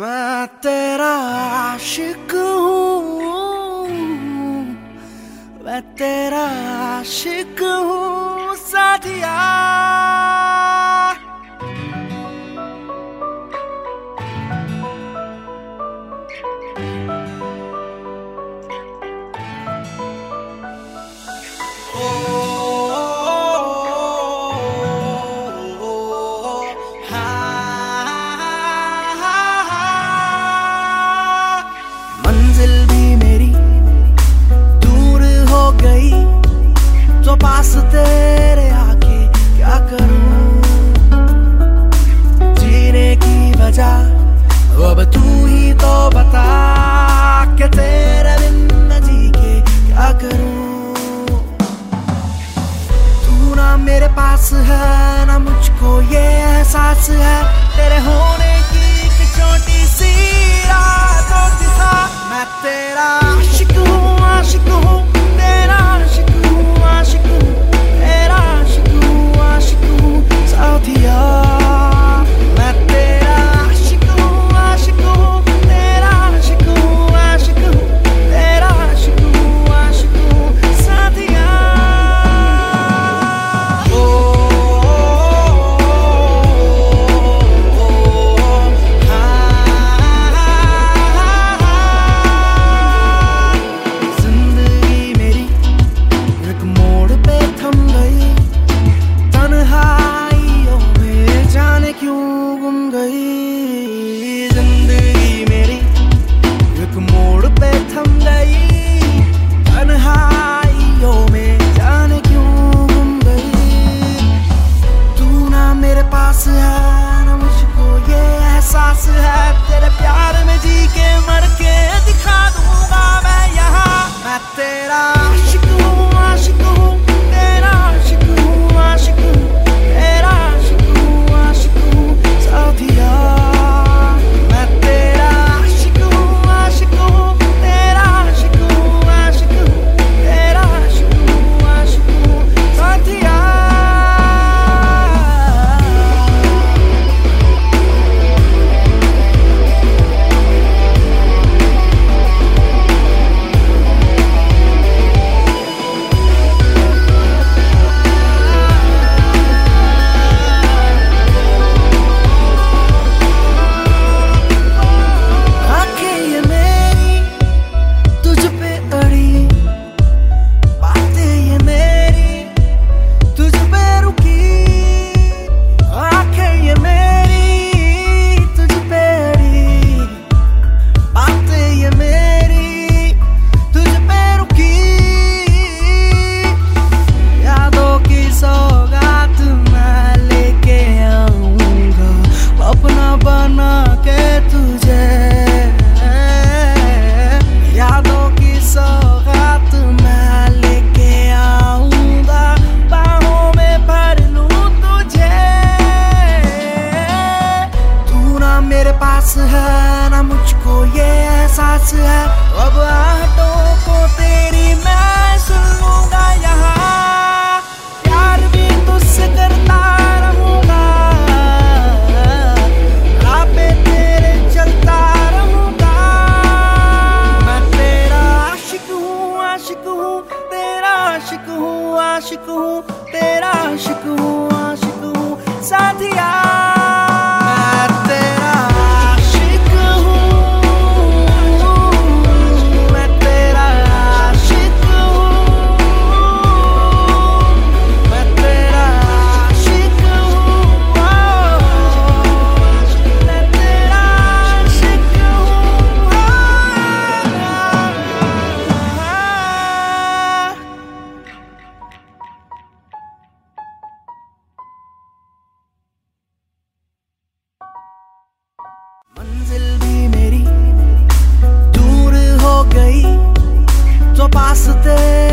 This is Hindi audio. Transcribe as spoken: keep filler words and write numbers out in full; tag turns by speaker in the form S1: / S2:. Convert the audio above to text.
S1: मैं तेरा आशिक हूँ, मैं तेरा आशिक हूँ साथिया। मंजिल भी मेरी दूर हो गई तो पास तेरे आके क्या करूं। जीने की वजह अब तू ही तो बता कि तेरे बिन न जी के क्या करूं। तू ना मेरे पास है ना मुझको ये एहसास है तेरे होने की एक छोटी सी रातों की सा। मैं तेरा आशिक हूँ, आशिक हूँ, तेरा आशिक हूँ, आशिक हूँ, तेरा आशिक हूँ, आशिक हूँ साथिया। मैं तेरा आशिक हूँ, आशिक हूँ, तेरा आशिक हूँ, आशिक हूँ, तेरा आशिक हूँ, आशिक हूँ साथिया। क्यों गुम गई जिंदगी मेरी एक मोड़ पे थम गई, तन्हाइयों में जाने क्यों गुम गई। तू ना मेरे पास है ना मुझको ये एहसास है तेरे प्यार में जी के मर के दिखा दूंगा मैं यहाँ। मैं तेरा आशिक हूँ, आशिक हूँ, तेरा आशिक हूँ, आशिक हूँ, तेरा आशिक हूँ, आशिक हूँ साथिया। मैं तेरा आशिक हूँ, आशिक हूँ, तेरा आशिक हूँ, आशिक हूँ, तेरा आशिक हूँ, आशिक हूँ साथिया। मेरे पास है ना मुझको ये एहसास है अब आहों को तेरी मैं सुन लूंगा यहाँ। प्यार भी तुझसे करता रहूंगा, राह पे तेरे चलता रहूंगा। मैं तेरा आशिक हूँ, आशिक हूँ, तेरा आशिक हूँ, आशिक हूँ, तेरा आशिक हूँ, आशिक हूँ साथिया। मंजिल भी मेरी दूर हो गई तो पास तेरे